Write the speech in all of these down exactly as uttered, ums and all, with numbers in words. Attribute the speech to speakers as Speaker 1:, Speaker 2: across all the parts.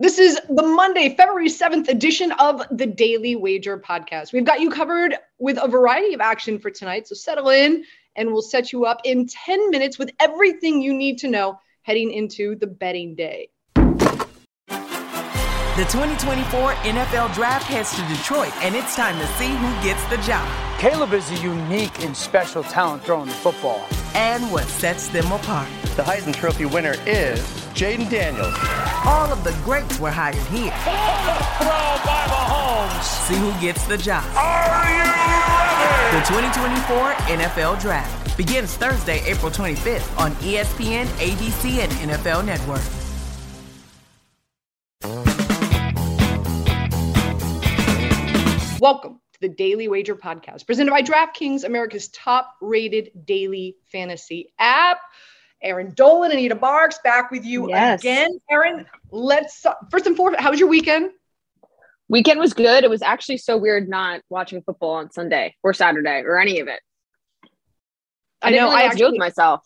Speaker 1: This is the Monday, February seventh edition of the Daily Wager podcast. We've got you covered with a variety of action for tonight, so settle in and we'll set you up in ten minutes with everything you need to know heading into the betting day.
Speaker 2: The twenty twenty-four N F L Draft heads to Detroit, and it's time to see who gets the job.
Speaker 3: Caleb is a unique and special talent throwing the football.
Speaker 2: And what sets them apart.
Speaker 4: The Heisman Trophy winner is Jaden Daniels.
Speaker 2: All of the greats were hired here.
Speaker 5: Throw by Mahomes.
Speaker 2: See who gets the job.
Speaker 5: Are you ready?
Speaker 2: The twenty twenty-four N F L Draft begins Thursday, April twenty-fifth on E S P N, A B C, and N F L Network.
Speaker 1: Welcome to the Daily Wager podcast, presented by DraftKings, America's top-rated daily fantasy app. Aaron Dolan, Anita Barks, back with you yes. again. Aaron, let's uh, first and foremost, how was your weekend?
Speaker 6: Weekend was good. It was actually so weird not watching football on Sunday or Saturday or any of it. I, I know. Really I actually with myself.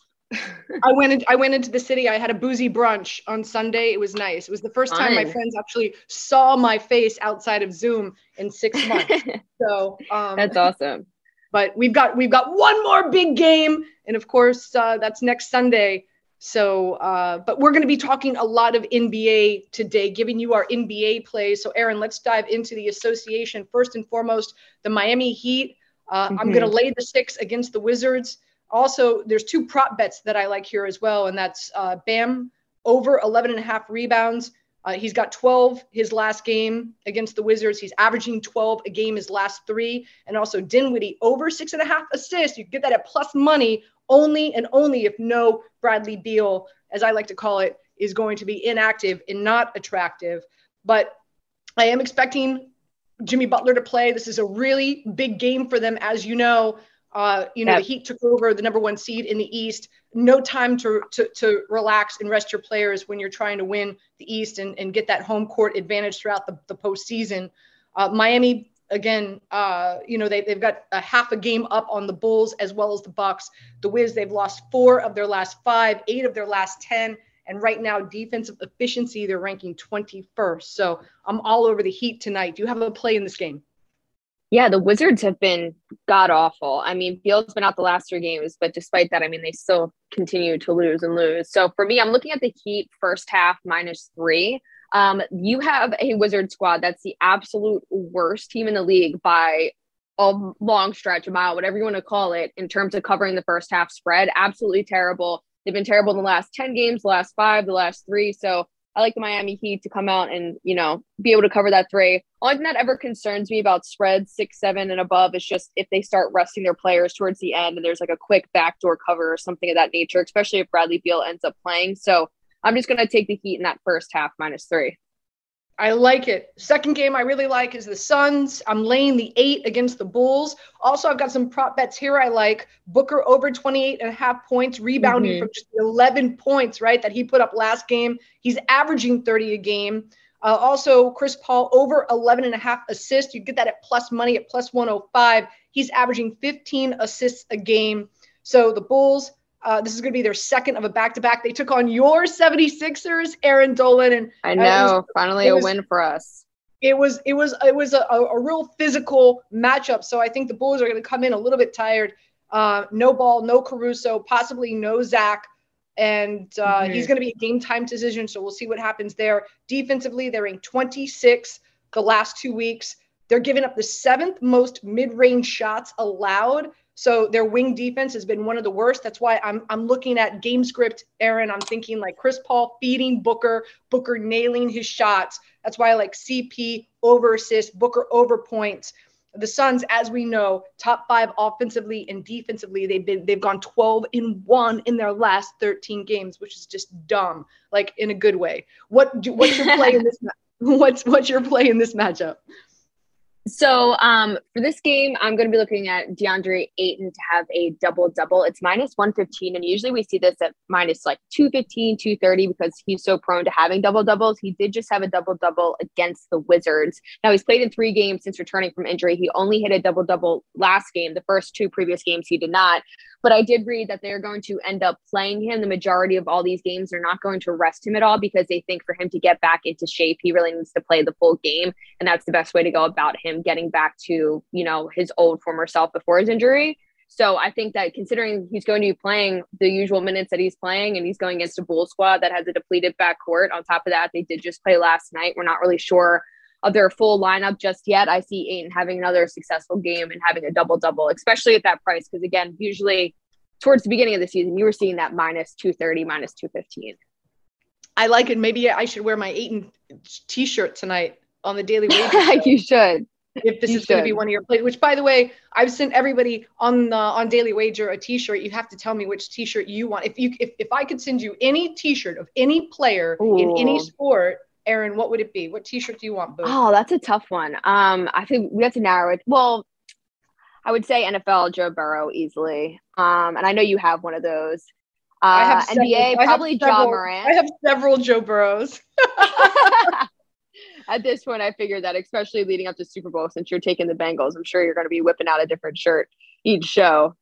Speaker 1: I went. In, I went into the city. I had a boozy brunch on Sunday. It was nice. It was the first time Fun. my friends actually saw my face outside of Zoom in six months. So um,
Speaker 6: that's awesome.
Speaker 1: But we've got we've got one more big game, and of course uh, that's next Sunday. So, uh, but we're going to be talking a lot of N B A today, giving you our N B A plays. So, Aaron, let's dive into the association first and foremost. The Miami Heat. Uh, mm-hmm. I'm going to lay the six against the Wizards. Also, there's two prop bets that I like here as well, and that's uh, Bam over eleven and a half rebounds. Uh, he's got twelve his last game against the Wizards. He's averaging twelve a game his last three. And also Dinwiddie over six and a half assists. You can get that at plus money only and only if no Bradley Beal, as I like to call it, is going to be inactive and not attractive. But I am expecting Jimmy Butler to play. This is a really big game for them, as you know. Uh, you know, yep. The Heat took over the number one seed in the East. No time to, to to relax and rest your players when you're trying to win the East and, and get that home court advantage throughout the, the postseason. Uh, Miami, again, uh, you know, they, they've got a half a game up on the Bulls as well as the Bucks. The Wiz, they've lost four of their last five, eight of their last ten. And right now, defensive efficiency, they're ranking twenty-first. So I'm all over the Heat tonight. Do you have a play in this game?
Speaker 6: Yeah, the Wizards have been god-awful. I mean, Beal's been out the last three games, but despite that, I mean, they still continue to lose and lose. So for me, I'm looking at the Heat first half minus three. Um, you have a Wizard squad that's the absolute worst team in the league by a long stretch, a mile, whatever you want to call it, in terms of covering the first half spread. Absolutely terrible. They've been terrible in the last ten games, the last five, the last three. So I like the Miami Heat to come out and, you know, be able to cover that three. Only thing that ever concerns me about spreads six, seven, and above is just if they start resting their players towards the end and there's like a quick backdoor cover or something of that nature, especially if Bradley Beal ends up playing. So I'm just going to take the Heat in that first half minus three.
Speaker 1: I like it. Second game I really like is the Suns. I'm laying the eight against the Bulls. Also, I've got some prop bets here I like. Booker over twenty-eight and a half points, rebounding mm-hmm. from just eleven points, right, that he put up last game. He's averaging thirty a game. Uh, also, Chris Paul over eleven and a half assists. You get that at plus money at plus one oh five. He's averaging fifteen assists a game. So the Bulls, Uh, this is going to be their second of a back-to-back. They took on your seventy-sixers, Aaron Dolan, and
Speaker 6: I know uh, was, finally was, a win for us.
Speaker 1: It was it was it was a, a real physical matchup. So I think the Bulls are going to come in a little bit tired. Uh, no Ball, no Caruso, possibly no Zach, and uh, mm-hmm. he's going to be a game-time decision. So we'll see what happens there. Defensively, they're ranked twenty-six the last two weeks. They're giving up the seventh most mid-range shots allowed. So their wing defense has been one of the worst. That's why I'm I'm looking at game script, Aaron. I'm thinking like Chris Paul feeding Booker, Booker nailing his shots. That's why I like C P over assists, Booker over points. The Suns, as we know, top five offensively and defensively. They've been they've gone twelve and one in their last thirteen games, which is just dumb, like in a good way. What do, what's your play in this? What's what's your play in this matchup?
Speaker 6: So um, for this game, I'm going to be looking at DeAndre Ayton to have a double-double. It's minus one fifteen, and usually we see this at minus like two fifteen, two thirty because he's so prone to having double-doubles. He did just have a double-double against the Wizards. Now, he's played in three games since returning from injury. He only hit a double-double last game. The first two previous games he did not. But I did read that they're going to end up playing him the majority of all these games. They're not going to rest him at all because they think for him to get back into shape, he really needs to play the full game. And that's the best way to go about him getting back to, you know, his old former self before his injury. So I think that considering he's going to be playing the usual minutes that he's playing and he's going against a Bull squad that has a depleted backcourt. On top of that, they did just play last night. We're not really sure of their full lineup just yet. I see Ayton having another successful game and having a double-double, especially at that price. Because again, usually towards the beginning of the season, you were seeing that minus two thirty, minus two fifteen.
Speaker 1: I like it. Maybe I should wear my Ayton t-shirt tonight on the Daily Wager.
Speaker 6: You should.
Speaker 1: If this
Speaker 6: you
Speaker 1: is going to
Speaker 6: should.
Speaker 1: be one of your plays, which by the way, I've sent everybody on the, on Daily Wager a t-shirt. You have to tell me which t-shirt you want. If you, if, if I could send you any t-shirt of any player
Speaker 6: Ooh.
Speaker 1: in any sport, Erin, what would it be? What t-shirt do you want, Boo?
Speaker 6: Oh, that's a tough one. Um, I think we have to narrow it. Well, I would say N F L Joe Burrow easily. Um, and I know you have one of those. Uh,
Speaker 1: I have
Speaker 6: N B A,
Speaker 1: several,
Speaker 6: probably
Speaker 1: several,
Speaker 6: John Morant.
Speaker 1: I have several Joe Burrows.
Speaker 6: At this point, I figured that, especially leading up to Super Bowl, since you're taking the Bengals, I'm sure you're going to be whipping out a different shirt each show.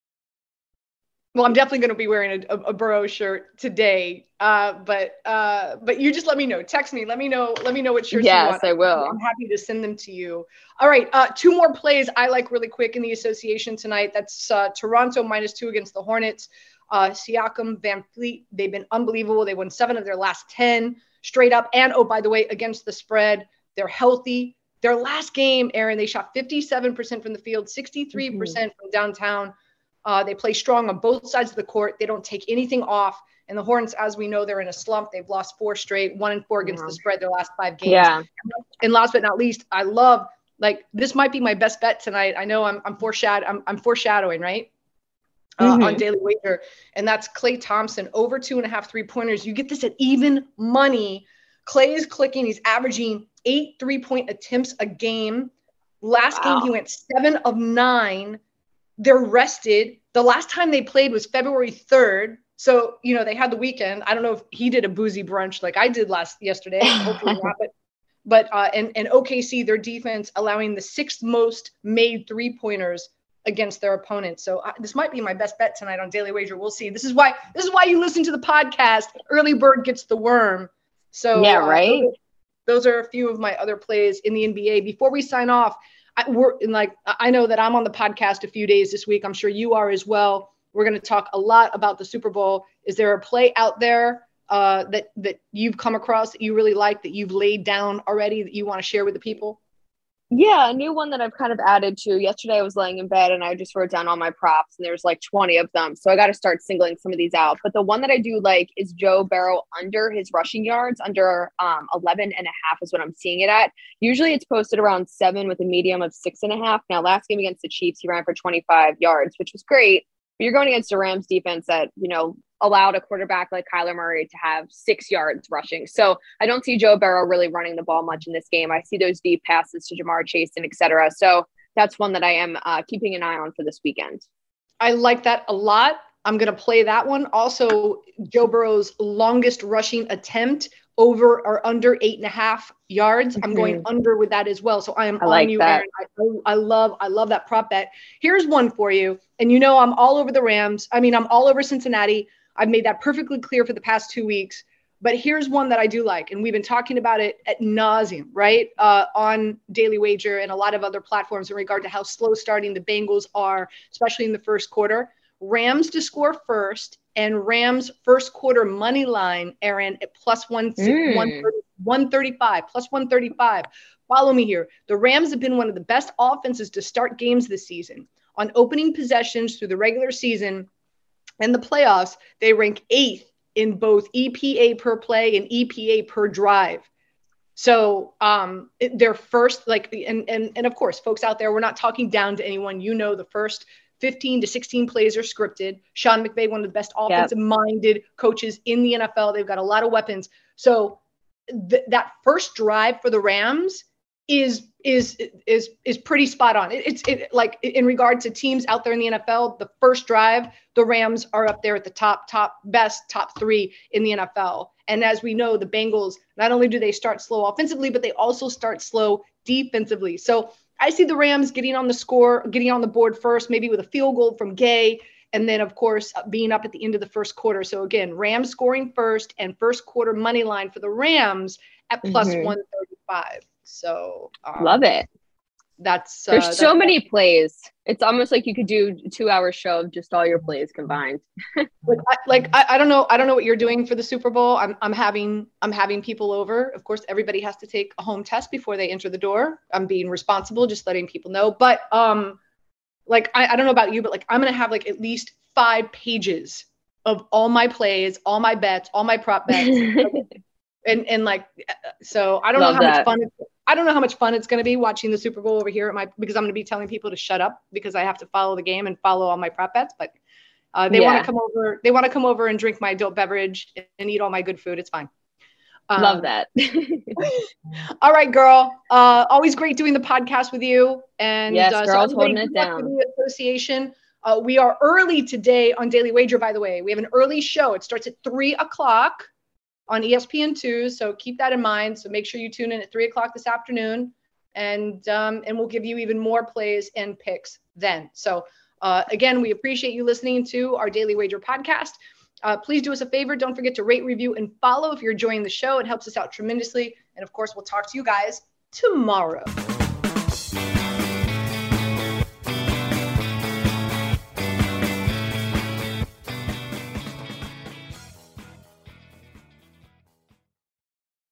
Speaker 1: Well, I'm definitely going to be wearing a, a, a Burrow shirt today. Uh, but uh, but you just let me know. Text me. Let me know. Let me know what shirts
Speaker 6: yes,
Speaker 1: you want.
Speaker 6: I will.
Speaker 1: I'm happy to send them to you. All right. Uh, two more plays I like really quick in the association tonight. That's uh, Toronto minus two against the Hornets. Uh, Siakam, Van Fleet, they've been unbelievable. They won seven of their last ten straight up. And, oh, by the way, against the spread, they're healthy. Their last game, Erin, they shot fifty-seven percent from the field, sixty-three percent mm-hmm. from downtown. Uh, they play strong on both sides of the court. They don't take anything off. And the Hornets, as we know, they're in a slump. They've lost four straight, one and four against yeah. the spread their last five games.
Speaker 6: Yeah.
Speaker 1: And last but not least, I love, like, this might be my best bet tonight. I know I'm I'm, foreshad- I'm, I'm foreshadowing, right? Uh, mm-hmm. On Daily Wager. And that's Klay Thompson, over two and a half three-pointers. You get this at even money. Klay is clicking. He's averaging eight three-point attempts a game. Last wow. game, he went seven of nine. They're rested. The last time they played was February third. So, you know, they had the weekend. I don't know if he did a boozy brunch like I did last yesterday. Hopefully not. But, but uh, and, and O K C, their defense allowing the sixth most made three-pointers against their opponents. So uh, this might be my best bet tonight on Daily Wager. We'll see. This is why this is why you listen to the podcast. Early bird gets the worm. So
Speaker 6: yeah, right.
Speaker 1: Uh, those, those are a few of my other plays in the N B A. Before we sign off, I, we're in like I know that I'm on the podcast a few days this week. I'm sure you are as well. We're going to talk a lot about the Super Bowl. Is there a play out there uh, that that you've come across that you really like, that you've laid down already, that you want to share with the people?
Speaker 6: Yeah, a new one that I've kind of added to. Yesterday I was laying in bed and I just wrote down all my props and there's like twenty of them. So I got to start singling some of these out. But the one that I do like is Joe Burrow under his rushing yards, under um, eleven and a half is what I'm seeing it at. Usually it's posted around seven with a medium of six and a half. Now, last game against the Chiefs, he ran for twenty-five yards, which was great. But you're going against a Rams defense that, you know, allowed a quarterback like Kyler Murray to have six yards rushing. So I don't see Joe Burrow really running the ball much in this game. I see those deep passes to Jamar Chase and et cetera. So that's one that I am uh, keeping an eye on for this weekend.
Speaker 1: I like that a lot. I'm going to play that one. Also, Joe Burrow's longest rushing attempt, over or under eight and a half yards. Mm-hmm. I'm going under with that as well. So I am
Speaker 6: I
Speaker 1: on
Speaker 6: like
Speaker 1: you,
Speaker 6: that.
Speaker 1: Erin. I, I love, I love that prop bet. Here's one for you. And you know, I'm all over the Rams. I mean, I'm all over Cincinnati. I've made that perfectly clear for the past two weeks. But here's one that I do like. And we've been talking about it at nauseum, right? Uh, on Daily Wager and a lot of other platforms in regard to how slow starting the Bengals are, especially in the first quarter. Rams to score first, and Rams first quarter money line, Erin, at plus one, mm. one, thirty, one thirty-five, plus one thirty-five. Follow me here. The Rams have been one of the best offenses to start games this season. On opening possessions through the regular season and the playoffs, they rank eighth in both E P A per play and E P A per drive. So um, it, they're first, like, and, and, and of course, folks out there, we're not talking down to anyone. You know, the first fifteen to sixteen plays are scripted. Sean McVay, one of the best offensive-minded yep. coaches in the N F L. They've got a lot of weapons. So th- that first drive for the Rams is is is is pretty spot on. It, it's it, like in regard to teams out there in the N F L, the first drive, the Rams are up there at the top, top best, top three in the N F L. And as we know, the Bengals, not only do they start slow offensively, but they also start slow defensively. So I see the Rams getting on the score, getting on the board first, maybe with a field goal from Gay, And then, of course, uh, being up at the end of the first quarter. So again, Rams scoring first and first quarter money line for the Rams at plus mm-hmm. one thirty-five. So um,
Speaker 6: love it.
Speaker 1: That's uh,
Speaker 6: there's
Speaker 1: that's
Speaker 6: so that. many plays. It's almost like you could do a two hour show of just all your plays combined.
Speaker 1: like, I, like I, I don't know. I don't know what you're doing for the Super Bowl. I'm I'm having I'm having people over. Of course, everybody has to take a home test before they enter the door. I'm being responsible, just letting people know. But um, like I, I don't know about you, but like I'm gonna have like at least five pages of all my plays, all my bets, all my prop bets, and and like so I don't Love know how that. much fun. It's, I don't know how much fun it's going to be watching the Super Bowl over here at my, because I'm going to be telling people to shut up because I have to follow the game and follow all my prop bets. But uh, they yeah. want to come over. They want to come over and drink my adult beverage and eat all my good food. It's fine. Um,
Speaker 6: Love that.
Speaker 1: All right, girl. Uh, always great doing the podcast with you. And
Speaker 6: yes,
Speaker 1: uh,
Speaker 6: girls
Speaker 1: so
Speaker 6: holding it down.
Speaker 1: The association. Uh, we are early today on Daily Wager. By the way, we have an early show. It starts at three o'clock. On E S P N two, so keep that in mind. So make sure you tune in at three o'clock this afternoon, and um, and we'll give you even more plays and picks then. So uh, again, we appreciate you listening to our Daily Wager podcast. Uh, please do us a favor. Don't forget to rate, review, and follow if you're enjoying the show. It helps us out tremendously. And of course, we'll talk to you guys tomorrow.